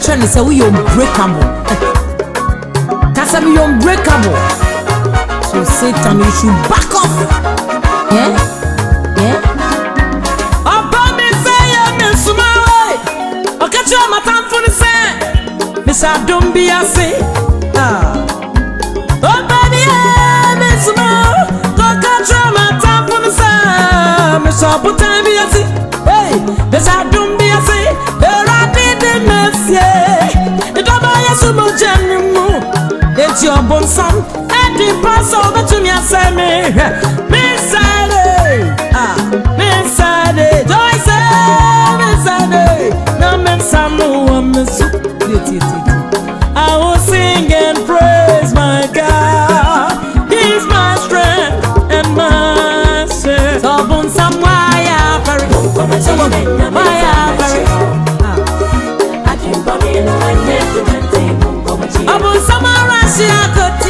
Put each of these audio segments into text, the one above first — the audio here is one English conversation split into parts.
trying to say we unbreakable. Cause I'm unbreakable. So Satan, you should back off. Yeah? Yeah? About me say Miss Mary. Okay, you my time for the same. Miss don't be a say. Oh baby, Miss Mary. Okay, you my time for the same. Miss put time be a say. Hey, Miss don't be a say. It about your sumo genuine. It's your bon son. And the pass over to me and say me. Miss Sade. Miss Sade. Joy say, Miss Sade. No men some no miss. I will sing and praise my God. He's my strength and my strength. So bon some why I very. Why I very. Abu Samara Shiakoti,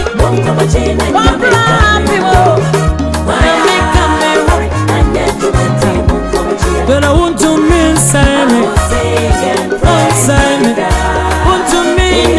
but I want to mean Simon, Simon, want to mean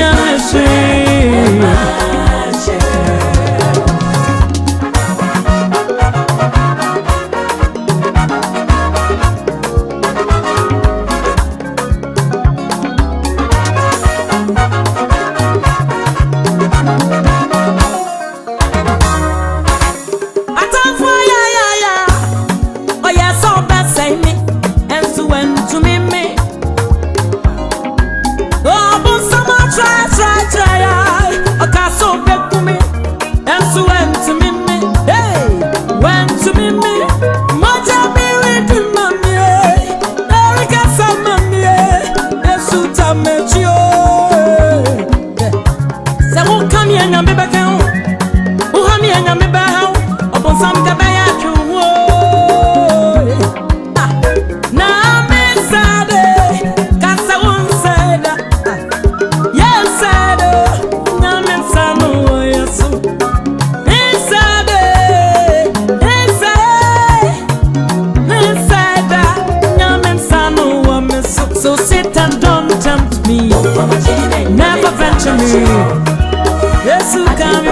So Satan don't tempt me, never venture me. Yes, you come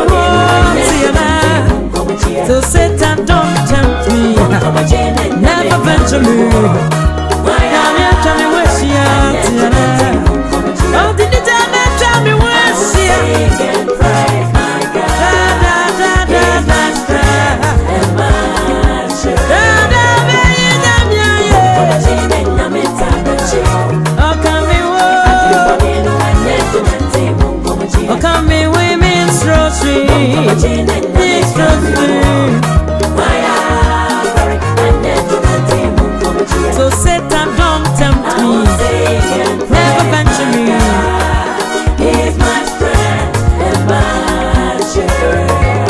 home, so Satan don't tempt me, never venture me. Now you tell me where she is. Oh, did you tell me where she is? Oh, come in women's grocery. So Satan don't tempt me, never venture me. He's my strength and my shield.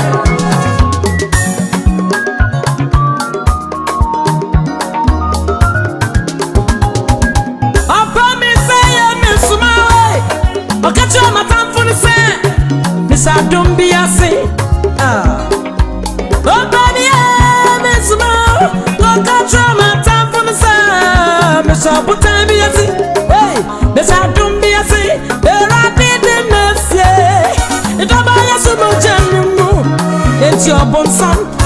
I promise I miss my way. I'll get you on my time for the same. Miss I don't be a say. Oh baby, Miss Mo, go catch you my time for the same. Miss I put time be a say. Hey, Miss I don't be a say. There I didn't say. It's about your sumo genuine. It's your bon son.